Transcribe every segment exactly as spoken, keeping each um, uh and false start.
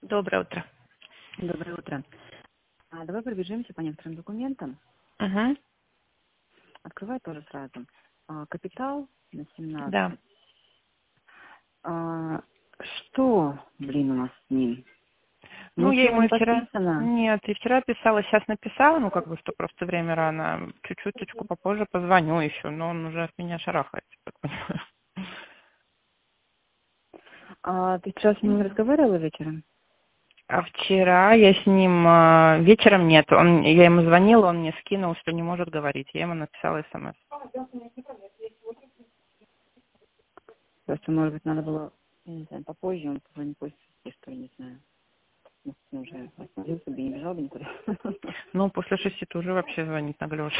Доброе утро. Доброе утро. А, давай пробежимся по некоторым документам. Угу. Открывай тоже сразу. А, капитал на Да. семнадцать. А, что, блин, у нас с ним? Ну, я Ничего ему не и вчера... подписано. Нет, и вчера писала, сейчас написала, ну, как бы, что просто время рано. Чуть-чуточку попозже позвоню еще, но он уже от меня шарахается, так понимаю. А, ты вчера с ним не разговаривала вечером? А вчера я с ним... а, Вечером нет. Он, я ему звонила, он мне скинул, что не может говорить. Я ему написала смс. Просто, может быть, надо было, я не знаю, попозже, он позвонит после, что ли, не знаю. Может, он уже остановился бы и не бежал бы никуда. Ну, после шести ты уже вообще звонить наглёшь.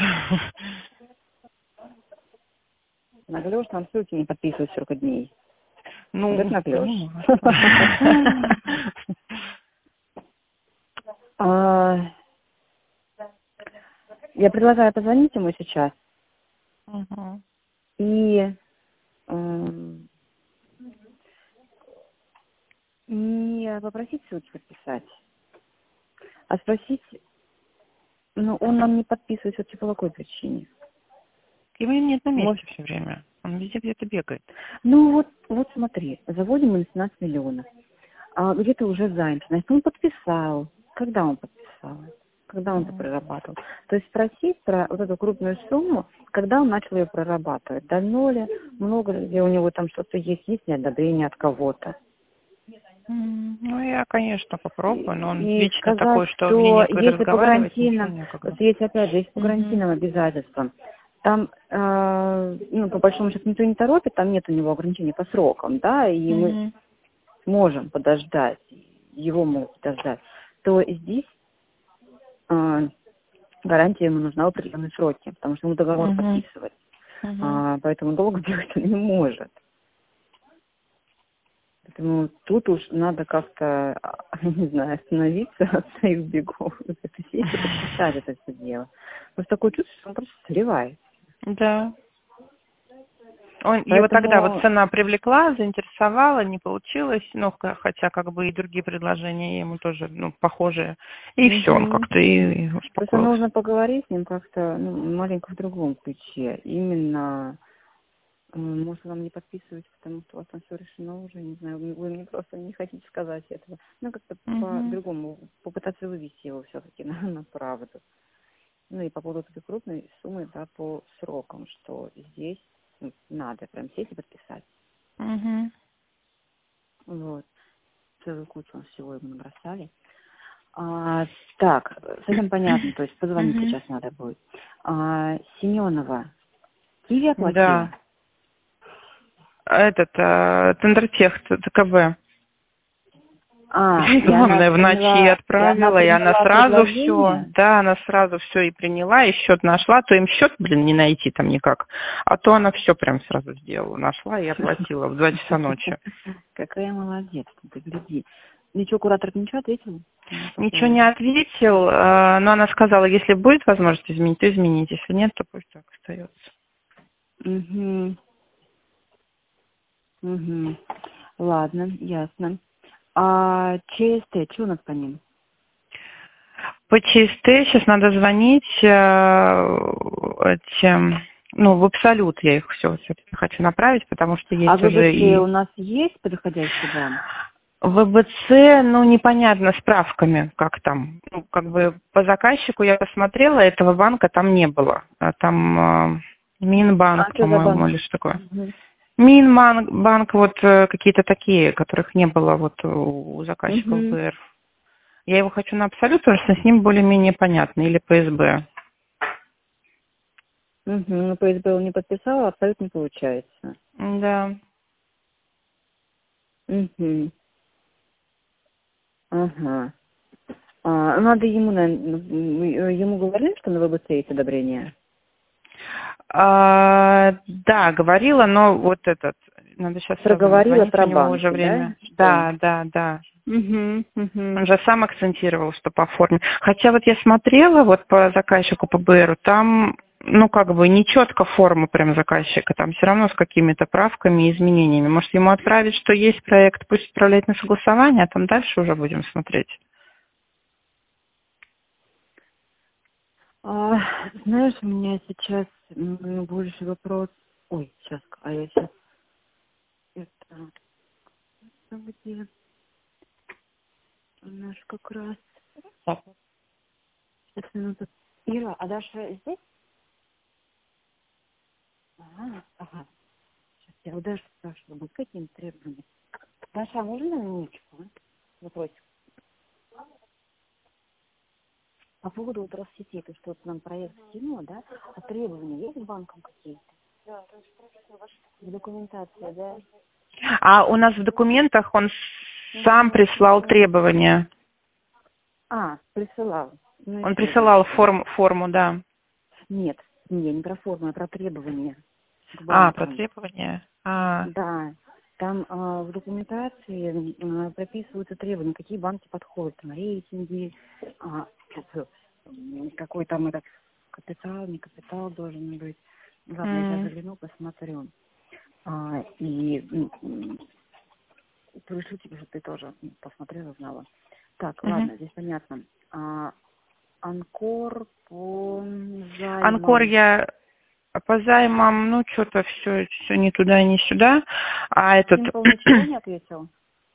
Наглёшь, там ссылки не подписывают сорок дней. Вот это Ну, наглёшь. понимаю. А, я предлагаю позвонить ему сейчас Угу. и эм, не попросить ссылки подписать, а спросить, ну, он нам не подписывает все-таки по какой причине. Его нет на месте Может, все время. Он везде где-то бегает. ну вот, вот смотри, заводим мы на семнадцать миллионов, а где-то уже занят. Значит, он подписал. Когда он подписал? Когда он это Мгм. прорабатывал? То есть спросить про вот эту крупную сумму, когда он начал ее прорабатывать. Давно ли, много ли, где у него там что-то есть, есть ли одобрение от кого-то. М, Ну, я, конечно, попробую, но он И вечно сказать, такой, что мне что некогда если по разговаривать, ничего гарантийным, вот некогда. если опять же, если по Угу. гарантийным обязательствам, там, э, ну, по большому счету, никто не торопит, там нет у него ограничений по срокам, да, и мы Угу. можем подождать, его могут подождать, то здесь э, гарантия ему нужна в определенные сроки, потому что ему договор Угу. подписывать, Угу. а, поэтому долго бегать он не может. Поэтому тут уж надо как-то, не знаю, остановиться от своих бегов, это сесть и подписать это все дело. Просто такое чувство, что он просто сливает. Да. Он, его тогда вот Поэтому, цена привлекла, заинтересовала, не получилось, ну, х- хотя как бы и другие предложения ему тоже, ну, похожие. И все, он угу. как-то и, и Просто успокоился. нужно поговорить с ним как-то, ну, маленько в другом ключе. Именно, э, может, вам не подписывать, потому что у вас там все решено уже, не знаю, вы, вы мне просто не хотите сказать этого. Ну, как-то Угу. по-другому попытаться вывести его все-таки на, на правду. Ну и по поводу этой крупной суммы, да, по срокам, что здесь ну, надо прям сесть и подписать. Угу. Вот. Целую кучу всего ему набросали. А, так, совсем понятно, то есть позвонить Угу. сейчас надо будет. А, Семенова. Киви оплатила? Да. Этот, э, Тендертех, ТКБ. А, и она Главное, в ночи приняла, и она отправила, и она приняла сразу все, предложение? да, она сразу все и приняла, и счет нашла, то им счет, блин, не найти там никак, а то она все прям сразу сделала, нашла и оплатила в два часа ночи. Какая молодец, ты гляди. Ничего, куратор ничего ответил? Ну, по Ничего не поводу. ответил, э, но она сказала, если будет возможность изменить, то изменить, если нет, то пусть так остается. Угу, угу. Ладно, ясно. А ЧСТ, что у нас по ним? По ЧСТ сейчас надо звонить э, этим, ну, в Абсолют я их все все-таки хочу направить, потому что А есть уже ВБЦ у и нас есть подходящий банк? ВБЦ, ну, непонятно, справками, как там. Ну, как бы по заказчику я посмотрела, этого банка там не было. А там э, А Минбанк, что за по-моему, банк? или что такое. Угу. Минбанк, банк, вот э, какие-то такие, которых не было вот у у заказчика Угу. ВР. Я его хочу на Абсолют, потому что с ним более-менее понятно, или ПСБ. Угу. Ну, ПСБ он не подписал, абсолютно не получается. Да. Угу. Ага. А, надо ему, наверное, ему говорили, что на ВБЦ есть одобрение? А, да, говорила, но вот этот, надо сейчас сразу Проговорила назвонить, у про него уже банки, да? время. Что? Да, да, да. Угу. Угу. Он же сам акцентировал, что по форме. Хотя вот я смотрела вот по заказчику по БРу, там ну, как бы не четко форму прям заказчика, там все равно с какими-то правками и изменениями. Может, ему отправить, что есть проект, пусть отправляет на согласование, а там дальше уже будем смотреть. А, знаешь, у меня сейчас м, больше вопрос. Ой, сейчас, а я сейчас это где наш как раз. Так. Сейчас минуту. Ира, а Даша здесь? Ага, ага. Сейчас я у Даши спрашиваю, будут какие требования? Даша, а можно на минуточку? а? Вопросик. По поводу вот Россети, ты что-то нам проект скинула, да? А требования есть к банкам какие-то? В документации, да? А у нас в документах он сам прислал требования. А, присылал. Ну и Он что, присылал значит? форм, форму, да. Нет, не, не про форму, а про требования к А, про банкам. требования. А, Да, там а, в документации а, прописываются требования, какие банки подходят, там рейтинги, а, как- м, какой там этот капитал, не капитал должен быть. Ладно, я сейчас м, загляну, посмотрю. А, и м, м, пришлю тебе, чтобы ты тоже посмотрела, знала. Так, мгм. ладно, здесь понятно. А, Анкор по Анкор займам. я по займам, ну, что-то все, все не туда, не сюда. А этот Симпл ничего не ответил?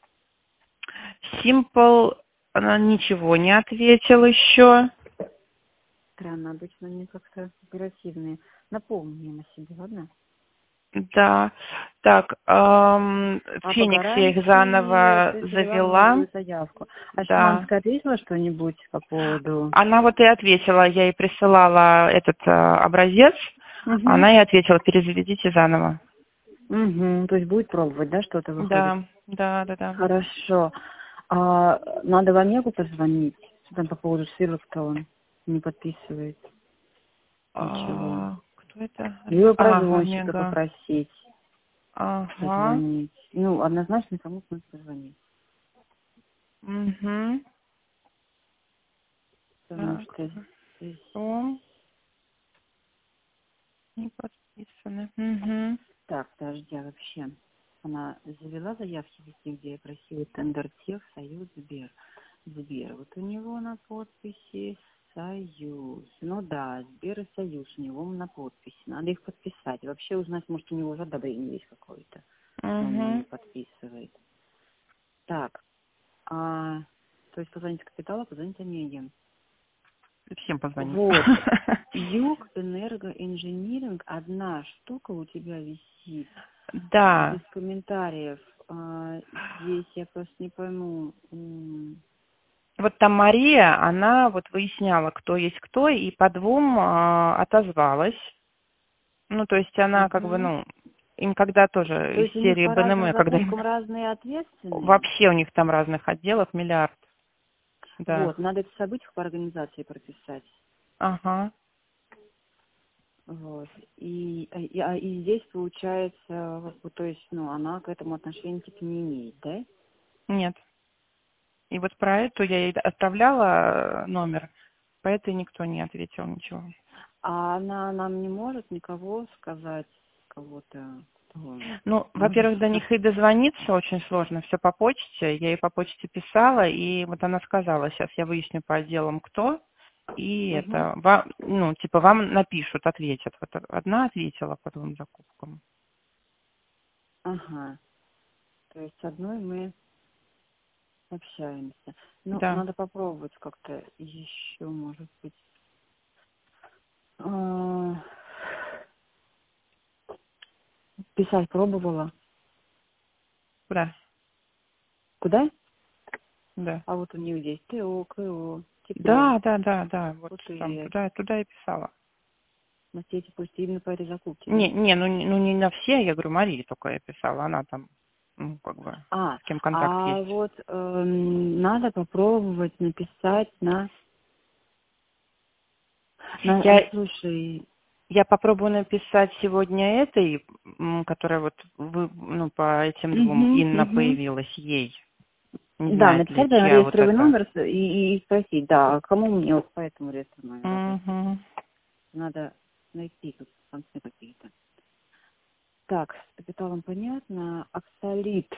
Simple, она ничего не ответил еще. Странно, обычно они как-то оперативные. Напомни им о себе, ладно? Да. Так, эм, А по Феникс я их гарантии заново ты завела завела. новую заявку. А Да. Шиманская ответила что-нибудь по поводу? Она вот и ответила, я ей присылала этот э, образец, Угу. она и ответила, перезаведите заново. Угу. То есть будет пробовать, да, что-то выходит? Да, да, да, да. Хорошо. А надо в Омегу позвонить? Что там по поводу ссылок-то он не подписывает ничего. А, кто это? Либо А, прозвонщика Омега. попросить Ага. позвонить. Ну, однозначно кому-то надо позвонить. Угу. Потому Так, что здесь... что? Не подписаны. Угу. Так, подожди, а вообще она завела заявки везде, где я просила тендер тех, Союз, Сбер. Сбер. Вот у него на подписи Союз. Ну да, Сбер и Союз у него на подписи. Надо их подписать. Вообще узнать, может, у него уже одобрение есть какое-то. Но он его не Угу. подписывает. Так, а, то есть позвонить капиталу, позвонить Омеге. Всем позвонить. Вот. Юг энергоинжиниринг, одна штука у тебя висит. Да. Без комментариев. А, здесь я просто не пойму. м, Вот там Мария, она вот выясняла, кто есть кто, и по двум а, отозвалась. Ну, то есть она как бы, мгм. ну, им когда То тоже из есть у них серии по разным БНМ, когда им закупкам разные ответственные. вообще у них там разных отделов миллиард. Да. Вот, надо это событие по организации прописать. Ага. Вот. И, и, а- и здесь получается, как бы, то есть, ну, она к этому отношения типа не имеет, да? Нет. И вот про эту я ей отправляла э, номер, по этой никто не ответил ничего. А она нам не может никого сказать, кого-то, кто Ну, может. во-первых, до них и дозвониться очень сложно, все по почте. Я ей по почте писала, и вот она сказала, сейчас я выясню по отделам, кто, и Угу. это, вам, ну, типа, вам напишут, ответят. Вот одна ответила по двум закупкам. Ага. То есть с одной мы общаемся. Ну, Да. надо попробовать как-то еще, может быть. А, Писать пробовала. Да. Куда? Да. А вот у нее здесь ТО, КО, тепло, Да, да, да, да. Вот там УТС. туда, туда я писала. На все эти пусть именно по этой закупке, да? Не, не, ну, не- ну не на все, я говорю, Марии только я писала. Она там, ну, как бы, А, с кем контакт а есть. вот эм, надо попробовать написать на, на, а, Я, слушай, я попробую написать сегодня этой, м, которая вот вы, ну, по этим двум угу, Инна угу. появилась, ей. Не Да, знает ли, написать да, на чья вот реестровый это. номер и, и спросить, да, кому мне вот по этому реестровому номеру обратиться. Угу. Надо найти тут санкции какие-то. Так, с капиталом понятно. Аксолит.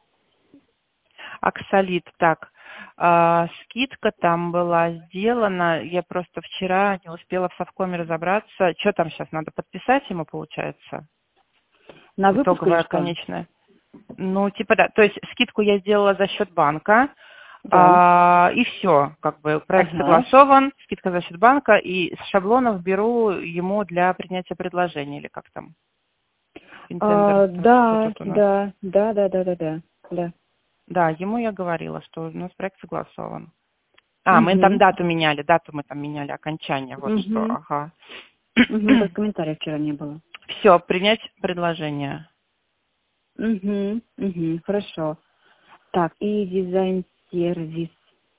Аксолит, так. А, скидка там была сделана. Я просто вчера не успела в совкоме разобраться. Что там сейчас, надо подписать ему, получается? На выпуск или Итоговая что? конечная. Ну, типа, да. То есть скидку я сделала за счет банка. Да. А, и все, как бы проект Ага. согласован, скидка за счет банка, и с шаблонов беру ему для принятия предложения, или как там, А, интендер, что да, тут у нас. да, да, да, да, да, да, да. Да, ему я говорила, что у нас проект согласован. А, мы там Угу. дату меняли, дату мы там меняли, окончание, вот что, Угу. ага. Угу. Только комментариев вчера не было. Все, принять предложение. Угу. Угу. Хорошо. Так, и дизайн-сервис.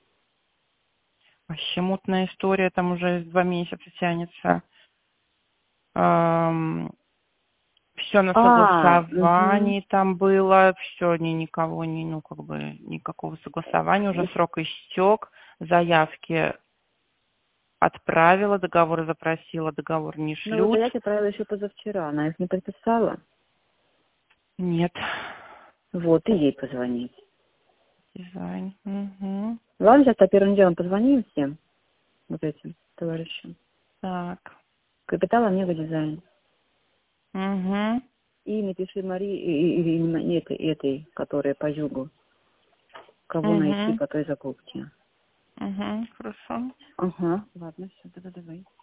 Вообще мутная история, там уже два месяца тянется. Все на А, угу. согласовании там было, все, ни, никого, ни, ну, как бы, никакого согласования, уже срок истек, заявки отправила, договор запросила, договор не Ну, вот шлют. я отправила еще позавчера, она их не подписала. Нет. Вот, и ей позвонить. Дизайн. Угу. Ладно, сейчас первым делом позвоним всем вот этим товарищам. Так. Капитал, Омега, дизайн. Угу. И напиши Марии, и, и, и, и этой, этой, которая по югу. Кого найти Угу. по той закупке. Угу. Хорошо. Ага, ладно, все, тогда давай.